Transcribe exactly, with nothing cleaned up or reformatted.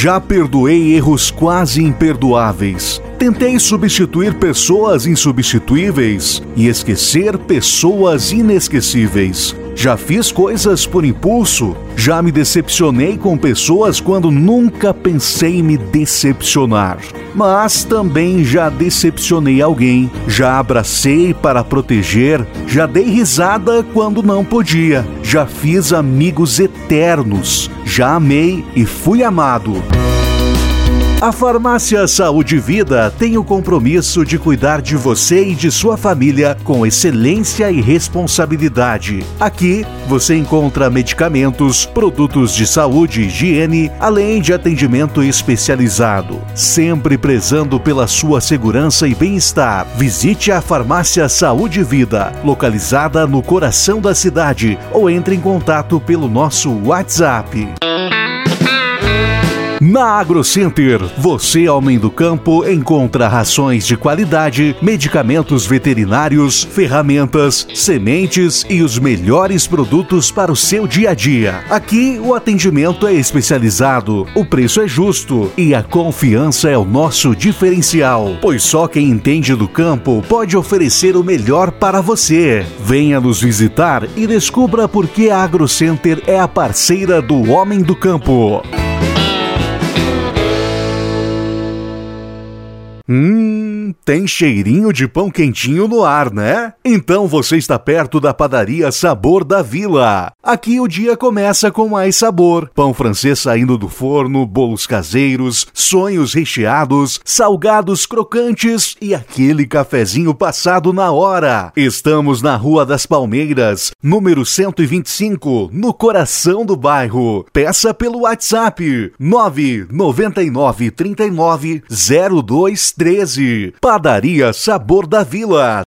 Já perdoei erros quase imperdoáveis. Tentei substituir pessoas insubstituíveis e esquecer pessoas inesquecíveis. Já fiz coisas por impulso. Já me decepcionei com pessoas quando nunca pensei em me decepcionar. Mas também já decepcionei alguém. Já abracei para proteger. Já dei risada quando não podia. Já fiz amigos eternos. Já amei e fui amado. A Farmácia Saúde e Vida tem o compromisso de cuidar de você e de sua família com excelência e responsabilidade. Aqui você encontra medicamentos, produtos de saúde e higiene, além de atendimento especializado. Sempre prezando pela sua segurança e bem-estar. Visite a Farmácia Saúde e Vida, localizada no coração da cidade, ou entre em contato pelo nosso WhatsApp. Na AgroCenter, você, homem do campo, encontra rações de qualidade, medicamentos veterinários, ferramentas, sementes e os melhores produtos para o seu dia a dia. Aqui, o atendimento é especializado, o preço é justo e a confiança é o nosso diferencial, pois só quem entende do campo pode oferecer o melhor para você. Venha nos visitar e descubra por que a AgroCenter é a parceira do homem do campo. Hum, tem cheirinho de pão quentinho no ar, né? Então você está perto da padaria Sabor da Vila. Aqui o dia começa com mais sabor. Pão francês saindo do forno, bolos caseiros, sonhos recheados, salgados crocantes e aquele cafezinho passado na hora. Estamos na Rua das Palmeiras, número cento e vinte e cinco, no coração do bairro. Peça pelo WhatsApp nove nove nove três nove zero dois treze. Padaria Sabor da Vila.